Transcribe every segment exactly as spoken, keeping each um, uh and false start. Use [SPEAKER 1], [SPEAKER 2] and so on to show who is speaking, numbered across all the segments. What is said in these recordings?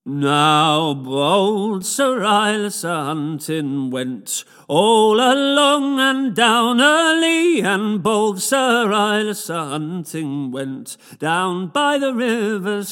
[SPEAKER 1] Now bold Sir Ilas a-hunting went all along and down early, and bold Sir Ilas a-hunting went down by the river's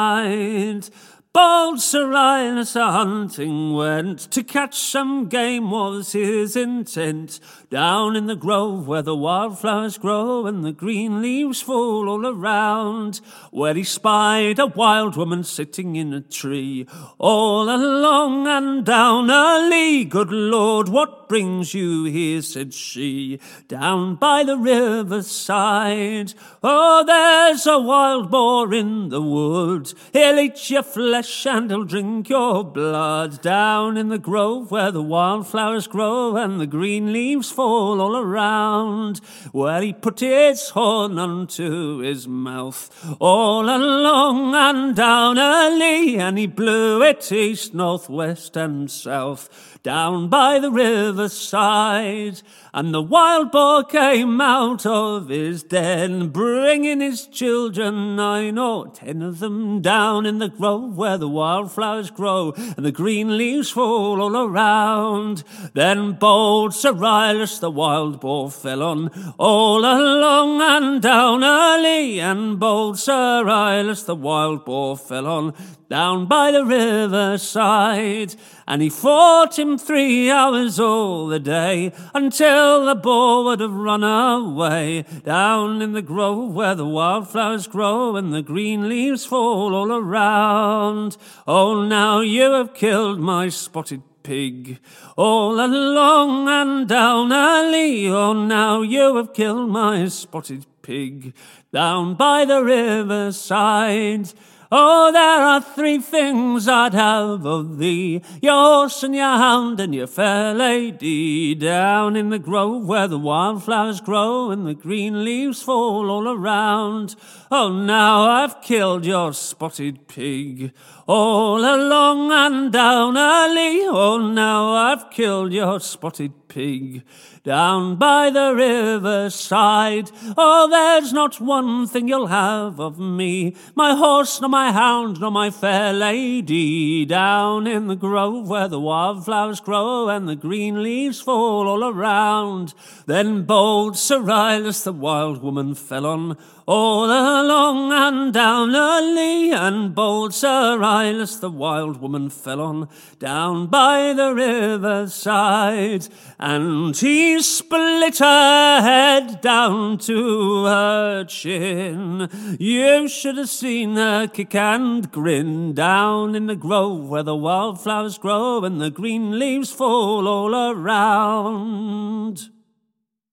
[SPEAKER 1] side. Bold Sir Ilas a-hunting went to catch some game was his intent, down in the grove where the wildflowers grow and the green leaves fall all around, where he spied a wild woman sitting in a tree, all along and down early. "Good Lord, what brings you here?" said she, "down by the river's side." "Oh, there's a wild boar in the wood, he'll eat your flesh and he'll drink your blood, down in the grove where the wildflowers grow and the green leaves fall all around, where he put his horn unto his mouth, all along and down early, and he blew it east, north, west and south, down by the river's side. And the wild boar came out of his den, bringing his children, nine or ten of them, down in the grove where the wildflowers grow and the green leaves fall all around. Then bold Sir Ilas the wild boar fell on, all along and down early, and bold Sir Ilas the wild boar fell on, down by the river's side. And he fought him three hours all the day, until the boar would have run away, down in the grove where the wildflowers grow and the green leaves fall all around. "Oh, now you have killed my spotted pig, all along and down early. Oh, now you have killed my spotted pig, down by the river's side. Oh, there are three things I'd have of thee, your horse and your hound and your fair lady, down in the grove where the wildflowers grow and the green leaves fall all around. Oh, now I've killed your spotted pig, all along and down early. Oh, now I've killed your spotted pig, down by the river's side. Oh, there's not one thing you'll have of me, my horse nor my hound nor my fair lady, down in the grove where the wildflowers grow and the green leaves fall all around." Then bold Sir Ilas the wild woman fell on, all along and down early, and bold Sir Ilas the wild woman fell on, down by the river's side. And he split her head down to her chin. You should have seen her kick and grin, down in the grove where the wildflowers grow and the green leaves fall all around.